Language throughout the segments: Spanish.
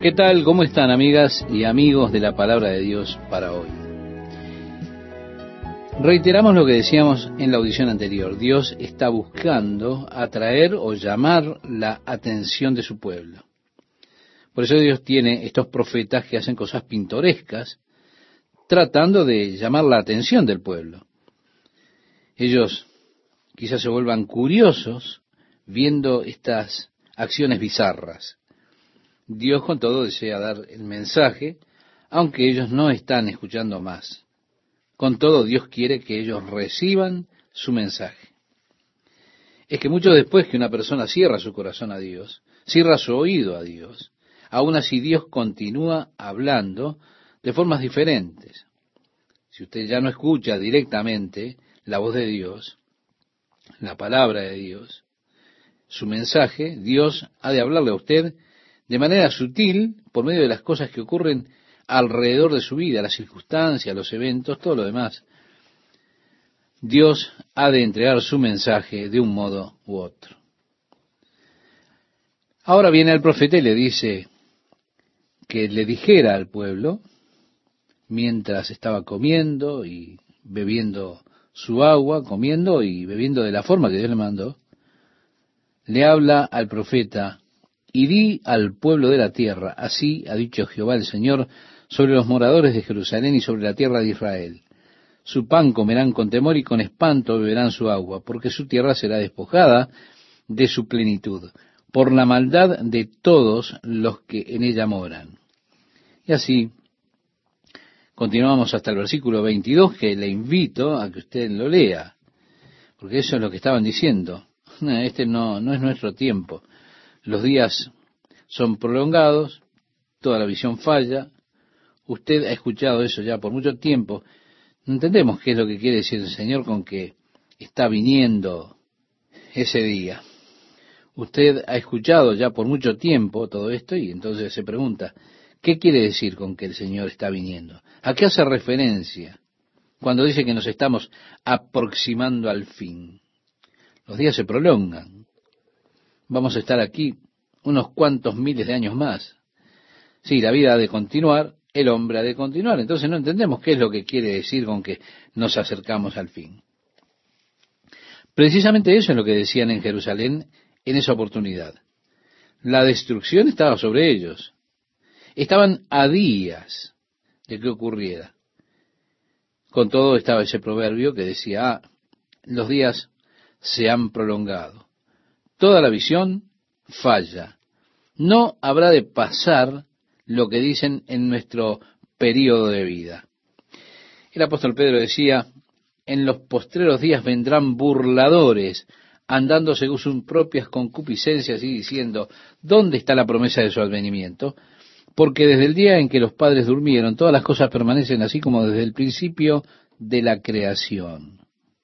¿Qué tal? ¿Cómo están, amigas y amigos de la palabra de Dios para hoy? Reiteramos lo que decíamos en la audición anterior. Dios está buscando atraer o llamar la atención de su pueblo. Por eso Dios tiene estos profetas que hacen cosas pintorescas, tratando de llamar la atención del pueblo. Ellos quizás se vuelvan curiosos viendo estas acciones bizarras. Dios con todo desea dar el mensaje, aunque ellos no están escuchando más. Con todo, Dios quiere que ellos reciban su mensaje. Es que mucho después que una persona cierra su corazón a Dios, cierra su oído a Dios, aún así Dios continúa hablando de formas diferentes. Si usted ya no escucha directamente la voz de Dios, la palabra de Dios, su mensaje, Dios ha de hablarle a usted de manera sutil por medio de las cosas que ocurren alrededor de su vida, las circunstancias, los eventos, todo lo demás. Dios ha de entregar su mensaje de un modo u otro. Ahora viene el profeta y le dice que le dijera al pueblo, mientras estaba comiendo y bebiendo su agua, comiendo y bebiendo de la forma que Dios le mandó, le habla al profeta: y di al pueblo de la tierra, así ha dicho Jehová el Señor, sobre los moradores de Jerusalén y sobre la tierra de Israel. Su pan comerán con temor y con espanto beberán su agua, porque su tierra será despojada de su plenitud, por la maldad de todos los que en ella moran. Y así, continuamos hasta el versículo 22, que le invito a que usted lo lea, porque eso es lo que estaban diciendo. Este no es nuestro tiempo. Los días son prolongados, toda la visión falla. Usted ha escuchado eso ya por mucho tiempo. No entendemos qué es lo que quiere decir el Señor con que está viniendo ese día. Usted ha escuchado ya por mucho tiempo todo esto y entonces se pregunta, ¿qué quiere decir con que el Señor está viniendo? ¿A qué hace referencia cuando dice que nos estamos aproximando al fin? Los días se prolongan. Vamos a estar aquí unos cuantos miles de años más. Sí, la vida ha de continuar, el hombre ha de continuar. Entonces no entendemos qué es lo que quiere decir con que nos acercamos al fin. Precisamente eso es lo que decían en Jerusalén en esa oportunidad. La destrucción estaba sobre ellos. Estaban a días de que ocurriera. Con todo estaba ese proverbio que decía, los días se han prolongado. Toda la visión falla. No habrá de pasar lo que dicen en nuestro período de vida. El apóstol Pedro decía, en los postreros días vendrán burladores, andando según sus propias concupiscencias y diciendo, ¿dónde está la promesa de su advenimiento? Porque desde el día en que los padres durmieron, todas las cosas permanecen así como desde el principio de la creación.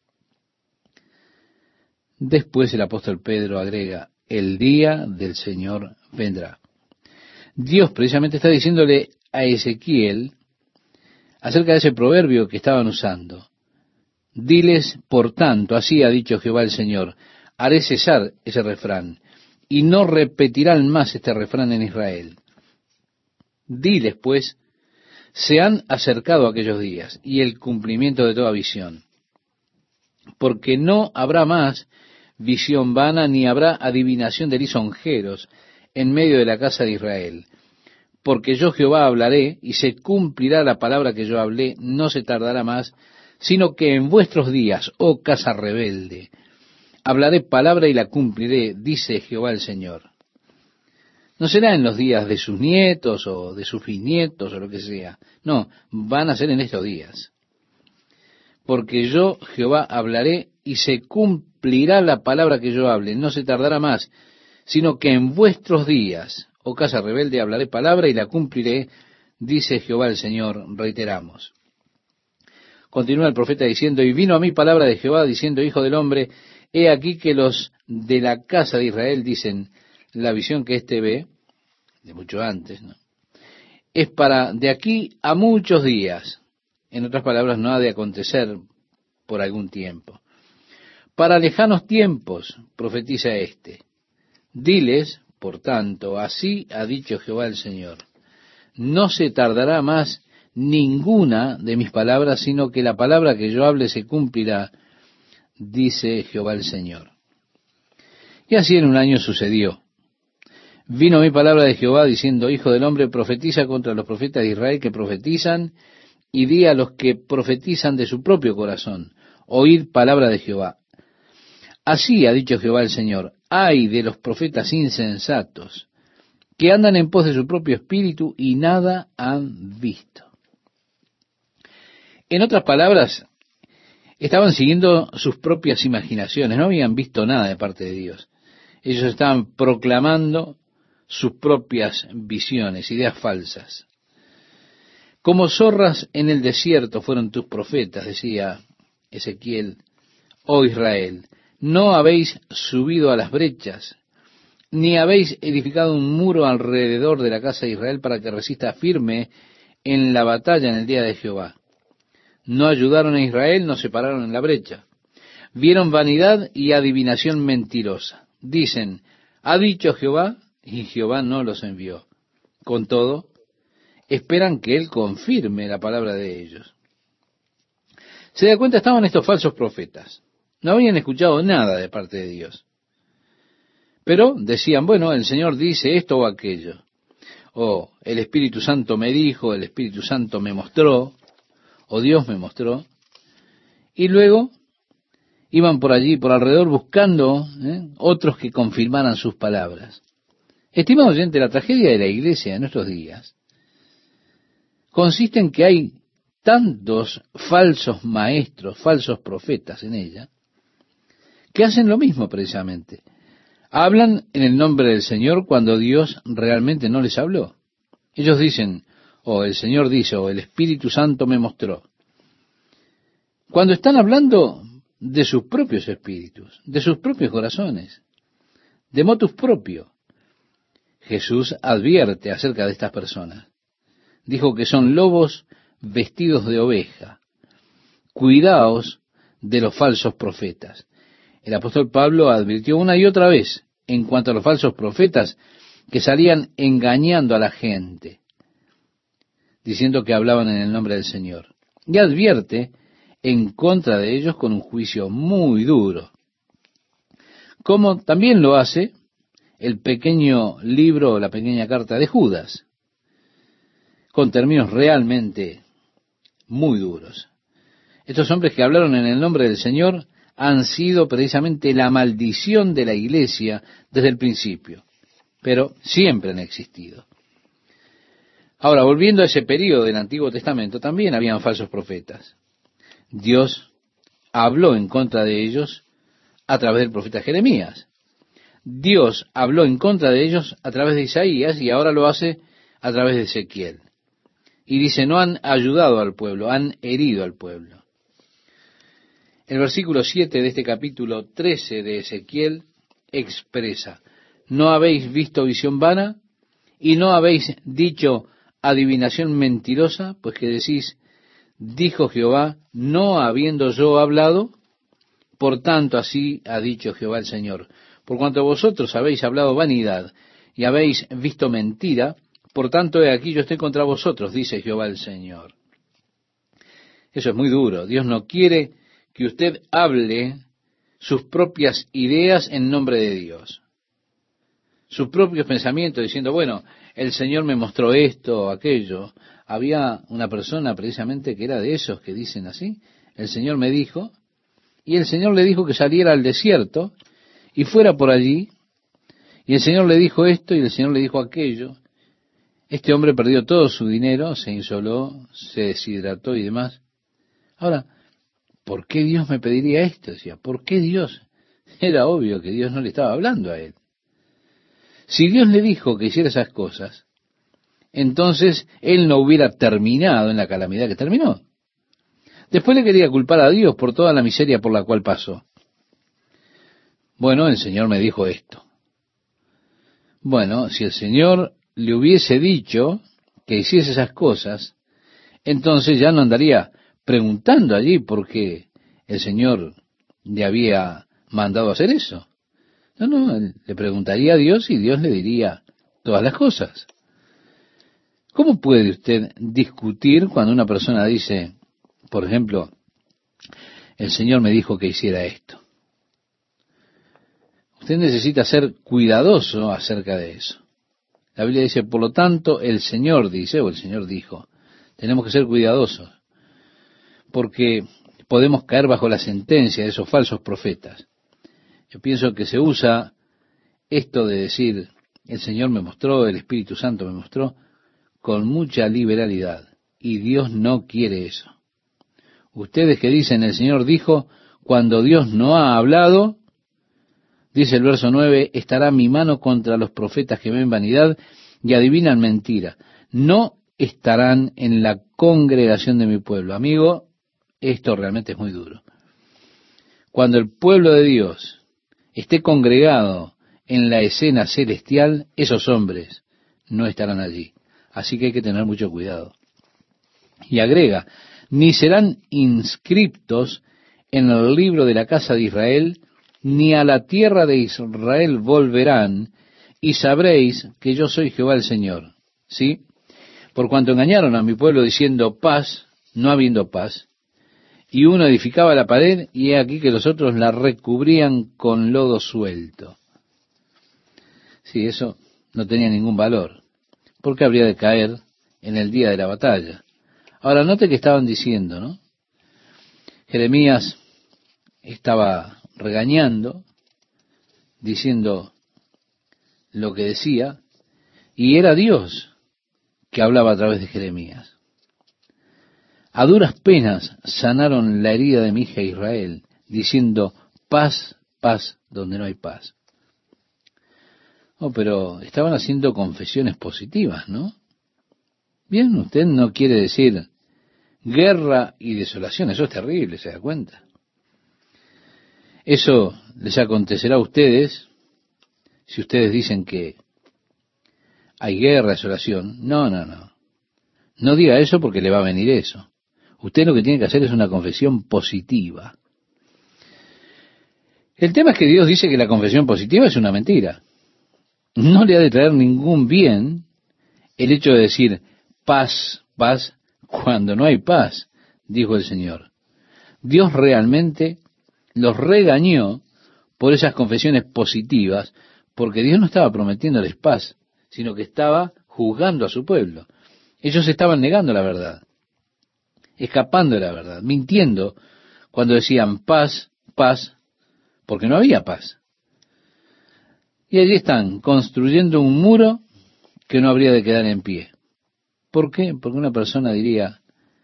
Después el apóstol Pedro agrega, el día del Señor vendrá. Dios precisamente está diciéndole a Ezequiel acerca de ese proverbio que estaban usando. Diles, por tanto, así ha dicho Jehová el Señor, haré cesar ese refrán, y no repetirán más este refrán en Israel. Diles, pues, se han acercado aquellos días, y el cumplimiento de toda visión. Porque no habrá más visión vana, ni habrá adivinación de lisonjeros en medio de la casa de Israel. Porque yo Jehová hablaré, y se cumplirá la palabra que yo hablé, no se tardará más, sino que en vuestros días, oh casa rebelde, hablaré palabra y la cumpliré, dice Jehová el Señor. No será en los días de sus nietos, o de sus bisnietos, o lo que sea. No, van a ser en estos días. Porque yo Jehová hablaré, y se cumplirá la palabra que yo hable, no se tardará más, sino que en vuestros días, oh casa rebelde, hablaré palabra y la cumpliré, dice Jehová el Señor, reiteramos. Continúa el profeta diciendo, y vino a mí palabra de Jehová, diciendo, hijo del hombre, he aquí que los de la casa de Israel dicen, la visión que éste ve, de mucho antes, ¿no?, es para de aquí a muchos días. En otras palabras, no ha de acontecer por algún tiempo. Para lejanos tiempos, profetiza éste. Diles, por tanto, así ha dicho Jehová el Señor. no se tardará más ninguna de mis palabras, sino que la palabra que yo hable se cumplirá, dice Jehová el Señor. Y así en un año sucedió. Vino mi palabra de Jehová diciendo, Hijo del hombre, profetiza contra los profetas de Israel que profetizan, y di a los que profetizan de su propio corazón, oíd palabra de Jehová. Así ha dicho Jehová el Señor, ay de los profetas insensatos, que andan en pos de su propio espíritu y nada han visto. En otras palabras, estaban siguiendo sus propias imaginaciones, no habían visto nada de parte de Dios. Ellos estaban proclamando sus propias visiones, ideas falsas. Como zorras en el desierto fueron tus profetas, decía Ezequiel, oh Israel, no habéis subido a las brechas, ni habéis edificado un muro alrededor de la casa de Israel para que resista firme en la batalla en el día de Jehová. No ayudaron a Israel, no se pararon en la brecha. Vieron vanidad y adivinación mentirosa. Dicen, ha dicho Jehová, y Jehová no los envió. Con todo, esperan que Él confirme la palabra de ellos. Se da cuenta, estaban estos falsos profetas. No habían escuchado nada de parte de Dios. Pero decían, bueno, el Señor dice esto o aquello. O el Espíritu Santo me dijo, el Espíritu Santo me mostró, o Dios me mostró. Y luego iban por allí, por alrededor, buscando otros que confirmaran sus palabras. Estimado oyente, la tragedia de la iglesia en nuestros días consiste en que hay tantos falsos maestros, falsos profetas en ella, que hacen lo mismo precisamente. Hablan en el nombre del Señor cuando Dios realmente no les habló. Ellos dicen, o el Señor dice, o el Espíritu Santo me mostró. Cuando están hablando de sus propios espíritus, de sus propios corazones, de motus propio. Jesús advierte acerca de estas personas. Dijo que son lobos vestidos de oveja. Cuidaos de los falsos profetas. El apóstol Pablo advirtió una y otra vez en cuanto a los falsos profetas que salían engañando a la gente, diciendo que hablaban en el nombre del Señor. Y advierte en contra de ellos con un juicio muy duro, como también lo hace el pequeño libro, la pequeña carta de Judas, con términos realmente muy duros. Estos hombres que hablaron en el nombre del Señor han sido precisamente la maldición de la iglesia desde el principio, pero siempre han existido. Ahora, volviendo a ese período del Antiguo Testamento, también habían falsos profetas. Dios habló en contra de ellos a través del profeta Jeremías. Dios habló en contra de ellos a través de Isaías y ahora lo hace a través de Ezequiel. Y dice, no han ayudado al pueblo, han herido al pueblo. El versículo 7 de este capítulo 13 de Ezequiel expresa, ¿no habéis visto visión vana? ¿Y no habéis dicho adivinación mentirosa? Pues que decís, dijo Jehová, no habiendo yo hablado, por tanto así ha dicho Jehová el Señor. Por cuanto vosotros habéis hablado vanidad y habéis visto mentira, por tanto he aquí yo estoy contra vosotros, dice Jehová el Señor. Eso es muy duro. Dios no quiere que usted hable sus propias ideas en nombre de Dios. Sus propios pensamientos diciendo, bueno, el Señor me mostró esto o aquello. Había una persona precisamente que era de esos que dicen así. El Señor me dijo, y el Señor le dijo que saliera al desierto y fuera por allí, y el Señor le dijo esto y el Señor le dijo aquello. Este hombre perdió todo su dinero, se insoló, se deshidrató y demás. Ahora, ¿por qué Dios me pediría esto? Decía, ¿por qué Dios? Era obvio que Dios no le estaba hablando a él. Si Dios le dijo que hiciera esas cosas, entonces él no hubiera terminado en la calamidad que terminó. Después le quería culpar a Dios por toda la miseria por la cual pasó. Bueno, el Señor me dijo esto. Bueno, si el Señor le hubiese dicho que hiciese esas cosas, entonces ya no andaría preguntando allí por qué el Señor le había mandado hacer eso. No, él le preguntaría a Dios y Dios le diría todas las cosas. ¿Cómo puede usted discutir cuando una persona dice, por ejemplo, el Señor me dijo que hiciera esto? Usted necesita ser cuidadoso acerca de eso. La Biblia dice, por lo tanto, el Señor dice, o el Señor dijo, tenemos que ser cuidadosos, porque podemos caer bajo la sentencia de esos falsos profetas. Yo pienso que se usa esto de decir, el Señor me mostró, el Espíritu Santo me mostró, con mucha liberalidad, y Dios no quiere eso. Ustedes que dicen, el Señor dijo, cuando Dios no ha hablado, dice el verso 9, estará mi mano contra los profetas que ven vanidad y adivinan mentira. No estarán en la congregación de mi pueblo. Amigo, esto realmente es muy duro. Cuando el pueblo de Dios esté congregado en la escena celestial, esos hombres no estarán allí. Así que hay que tener mucho cuidado. Y agrega, ni serán inscriptos en el libro de la casa de Israel, ni a la tierra de Israel volverán, y sabréis que yo soy Jehová el Señor. ¿Sí? Por cuanto engañaron a mi pueblo diciendo paz, no habiendo paz, y uno edificaba la pared, y he aquí que los otros la recubrían con lodo suelto. Sí, eso no tenía ningún valor, porque habría de caer en el día de la batalla. Ahora, note que estaban diciendo, ¿no? Jeremías estaba regañando, diciendo lo que decía, y era Dios que hablaba a través de Jeremías. A duras penas sanaron la herida de mi hija Israel, diciendo, paz, paz, donde no hay paz. Oh, pero estaban haciendo confesiones positivas, ¿no? Bien, usted no quiere decir guerra y desolación, eso es terrible, ¿se da cuenta? Eso les acontecerá a ustedes si ustedes dicen que hay guerra, desolación. No, no, no. No diga eso porque le va a venir eso. Usted lo que tiene que hacer es una confesión positiva. El tema es que Dios dice que la confesión positiva es una mentira. No le ha de traer ningún bien el hecho de decir paz, paz, cuando no hay paz, dijo el Señor. Dios realmente los regañó por esas confesiones positivas, porque Dios no estaba prometiéndoles paz, sino que estaba juzgando a su pueblo. Ellos estaban negando la verdad, escapando de la verdad, mintiendo cuando decían paz, paz, porque no había paz. Y allí están, construyendo un muro que no habría de quedar en pie. ¿Por qué? Porque una persona diría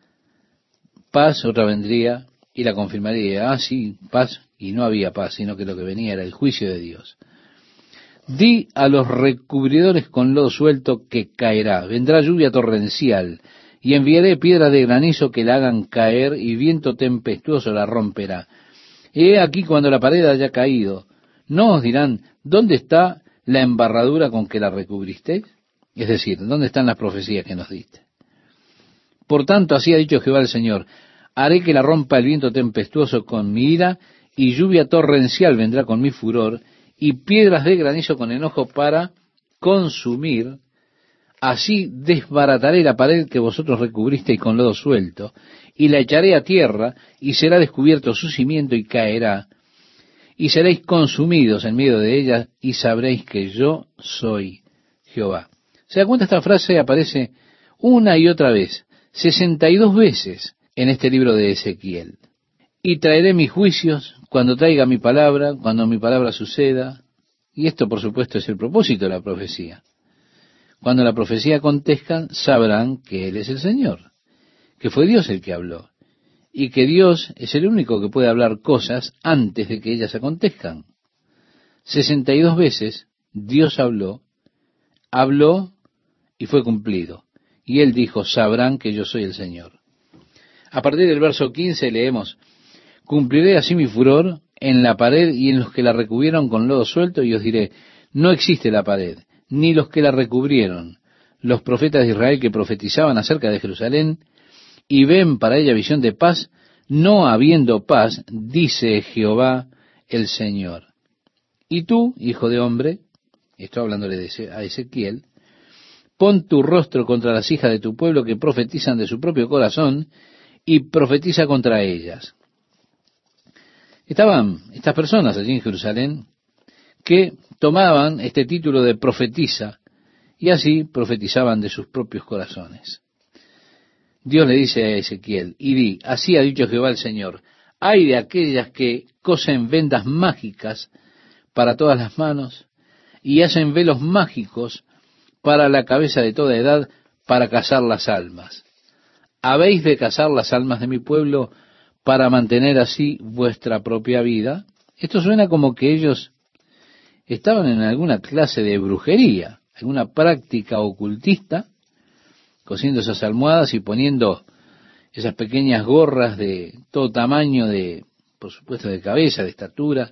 paz, otra vendría y la confirmaría, ah, sí, paz, y no había paz, sino que lo que venía era el juicio de Dios. Di a los recubridores con lodo suelto que caerá, vendrá lluvia torrencial, y enviaré piedras de granizo que la hagan caer, y viento tempestuoso la romperá. He aquí cuando la pared haya caído, ¿no os dirán, dónde está la embarradura con que la recubristeis? Es decir, ¿dónde están las profecías que nos diste? Por tanto, así ha dicho Jehová el Señor, haré que la rompa el viento tempestuoso con mi ira, y lluvia torrencial vendrá con mi furor, y piedras de granizo con enojo para consumir. Así desbarataré la pared que vosotros recubristeis con lodo suelto, y la echaré a tierra, y será descubierto su cimiento y caerá, y seréis consumidos en medio de ella, y sabréis que yo soy Jehová. ¿Se da cuenta? Esta frase aparece una y otra vez, 62 veces en este libro de Ezequiel. Y traeré mis juicios cuando traiga mi palabra, cuando mi palabra suceda. Y esto, por supuesto, es el propósito de la profecía. Cuando la profecía acontezca, sabrán que Él es el Señor, que fue Dios el que habló, y que Dios es el único que puede hablar cosas antes de que ellas acontezcan. 62 veces Dios habló y fue cumplido. Y Él dijo, sabrán que yo soy el Señor. A partir del verso 15 leemos, cumpliré así mi furor en la pared y en los que la recubrieron con lodo suelto, y os diré, no existe la pared, ni los que la recubrieron, los profetas de Israel que profetizaban acerca de Jerusalén, y ven para ella visión de paz, no habiendo paz, dice Jehová el Señor. Y tú, hijo de hombre, estoy hablándole a Ezequiel, Pon tu rostro contra las hijas de tu pueblo que profetizan de su propio corazón y profetiza contra ellas. Estaban estas personas allí en Jerusalén que tomaban este título de profetisa y así profetizaban de sus propios corazones. Dios le dice a Ezequiel, y di, así ha dicho Jehová el Señor, hay de aquellas que cosen vendas mágicas para todas las manos y hacen velos mágicos para la cabeza de toda edad para cazar las almas. ¿Habéis de cazar las almas de mi pueblo para mantener así vuestra propia vida? Esto suena como que ellos estaban en alguna clase de brujería, alguna práctica ocultista, cosiendo esas almohadas y poniendo esas pequeñas gorras de todo tamaño, por supuesto, de cabeza, de estatura,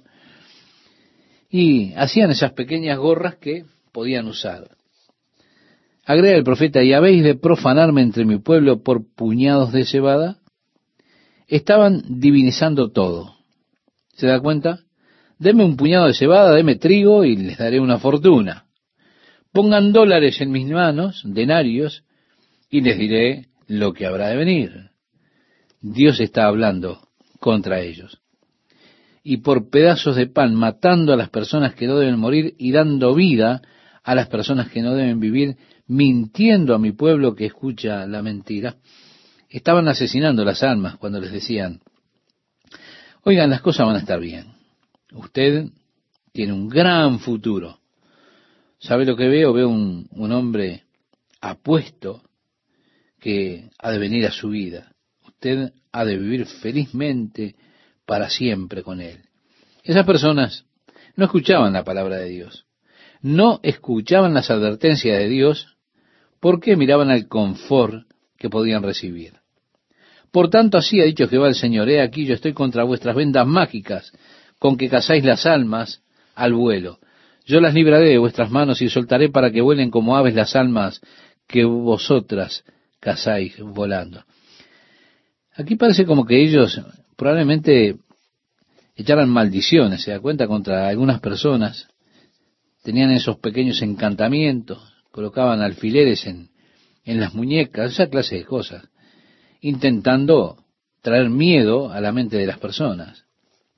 y hacían esas pequeñas gorras que podían usar. Agrega el profeta, ¿y habéis de profanarme entre mi pueblo por puñados de cebada? Estaban divinizando todo. ¿Se da cuenta? Deme un puñado de cebada, deme trigo y les daré una fortuna. Pongan dólares en mis manos, denarios, y les diré lo que habrá de venir. Dios está hablando contra ellos. Y por pedazos de pan, matando a las personas que no deben morir y dando vida a las personas que no deben vivir, mintiendo a mi pueblo que escucha la mentira, estaban asesinando las almas cuando les decían, oigan, las cosas van a estar bien. Usted tiene un gran futuro. ¿Sabe lo que veo? Veo un hombre apuesto que ha de venir a su vida. Usted ha de vivir felizmente para siempre con él. Esas personas no escuchaban la palabra de Dios. No escuchaban las advertencias de Dios porque miraban al confort que podían recibir. Por tanto, así ha dicho Jehová el Señor, he aquí yo estoy contra vuestras vendas mágicas, con que cazáis las almas al vuelo. Yo las libraré de vuestras manos y soltaré para que vuelen como aves las almas que vosotras cazáis volando. Aquí parece como que ellos probablemente echaran maldiciones, se da cuenta, contra algunas personas. Tenían esos pequeños encantamientos, colocaban alfileres en las muñecas, esa clase de cosas, intentando traer miedo a la mente de las personas.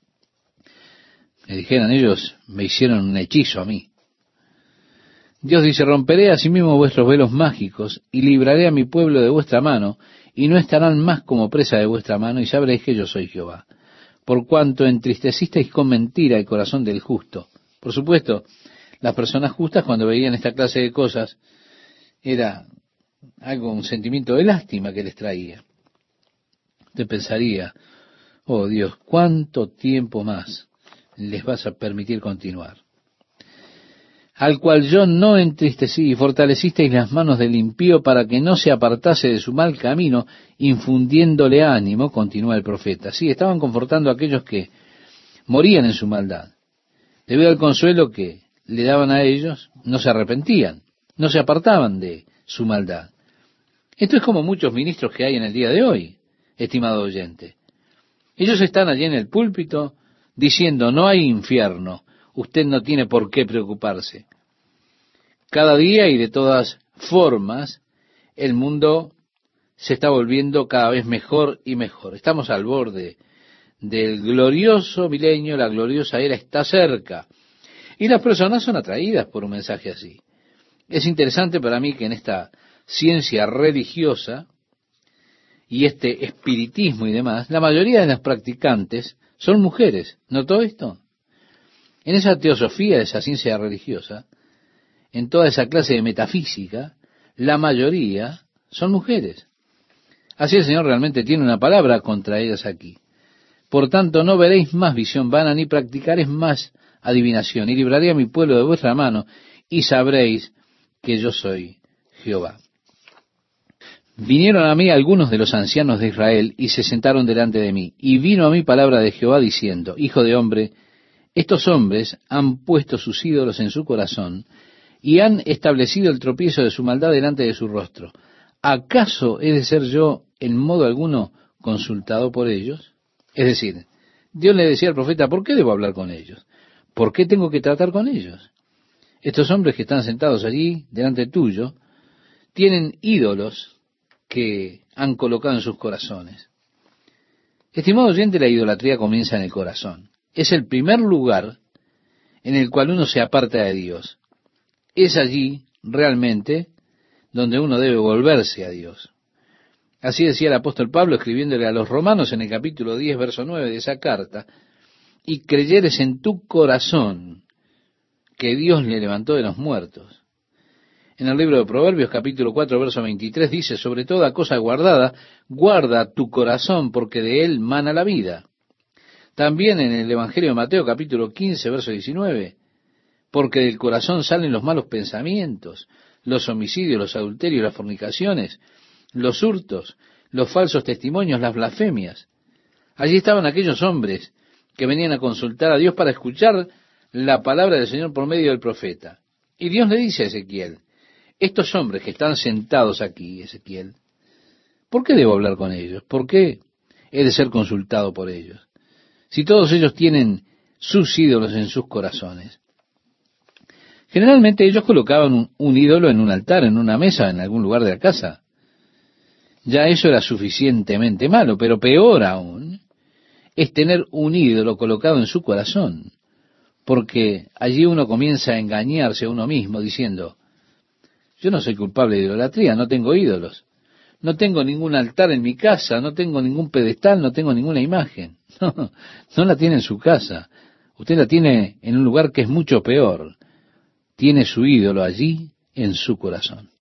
Le dijeran ellos, me hicieron un hechizo a mí. Dios dice, romperé asimismo vuestros velos mágicos y libraré a mi pueblo de vuestra mano, y no estarán más como presa de vuestra mano, y sabréis que yo soy Jehová. Por cuanto entristecisteis con mentira el corazón del justo. Por supuesto, las personas justas cuando veían esta clase de cosas, era algo, un sentimiento de lástima que les traía. Usted pensaría, oh Dios, ¿cuánto tiempo más les vas a permitir continuar? Al cual yo no entristecí y fortalecisteis las manos del impío para que no se apartase de su mal camino, infundiéndole ánimo, continúa el profeta. Sí, estaban confortando a aquellos que morían en su maldad. Debido al consuelo que le daban a ellos, no se arrepentían, no se apartaban de su maldad. Esto es como muchos ministros que hay en el día de hoy, estimado oyente. Ellos están allí en el púlpito diciendo, no hay infierno, usted no tiene por qué preocuparse. Cada día y de todas formas, el mundo se está volviendo cada vez mejor y mejor. Estamos al borde del glorioso milenio, la gloriosa era está cerca. Y las personas son atraídas por un mensaje así. Es interesante para mí que en esta ciencia religiosa y este espiritismo y demás, la mayoría de las practicantes son mujeres. ¿Notó esto? En esa teosofía, esa ciencia religiosa, en toda esa clase de metafísica, la mayoría son mujeres. Así el Señor realmente tiene una palabra contra ellas aquí. Por tanto, no veréis más visión vana, ni practicaréis más adivinación, y libraré a mi pueblo de vuestra mano, y sabréis que yo soy Jehová. Vinieron a mí algunos de los ancianos de Israel, y se sentaron delante de mí, y vino a mí palabra de Jehová diciendo, Hijo de hombre, estos hombres han puesto sus ídolos en su corazón, y han establecido el tropiezo de su maldad delante de su rostro. ¿Acaso he de ser yo en modo alguno consultado por ellos? Es decir, Dios le decía al profeta, ¿por qué debo hablar con ellos? ¿Por qué tengo que tratar con ellos? Estos hombres que están sentados allí delante tuyo tienen ídolos que han colocado en sus corazones. Estimado oyente, la idolatría comienza en el corazón. Es el primer lugar en el cual uno se aparta de Dios. Es allí realmente donde uno debe volverse a Dios. Así decía el apóstol Pablo escribiéndole a los romanos en el capítulo 10, verso 9 de esa carta: y creyeres en tu corazón que Dios le levantó de los muertos. En el libro de Proverbios, capítulo 4, verso 23, dice: sobre toda cosa guardada, guarda tu corazón, porque de él mana la vida. También en el Evangelio de Mateo, capítulo 15, verso 19: porque del corazón salen los malos pensamientos, los homicidios, los adulterios, las fornicaciones, los hurtos, los falsos testimonios, las blasfemias. Allí estaban aquellos hombres que venían a consultar a Dios para escuchar la palabra del Señor por medio del profeta. Y Dios le dice a Ezequiel: estos hombres que están sentados aquí, Ezequiel, ¿por qué debo hablar con ellos? ¿Por qué he de ser consultado por ellos? Si todos ellos tienen sus ídolos en sus corazones. Generalmente ellos colocaban un ídolo en un altar, en una mesa, en algún lugar de la casa. Ya eso era suficientemente malo, pero peor aún es tener un ídolo colocado en su corazón, porque allí uno comienza a engañarse a uno mismo diciendo: yo no soy culpable de idolatría, no tengo ídolos, no tengo ningún altar en mi casa, no tengo ningún pedestal, no tengo ninguna imagen. No, no la tiene en su casa, usted la tiene en un lugar que es mucho peor. Tiene su ídolo allí en su corazón.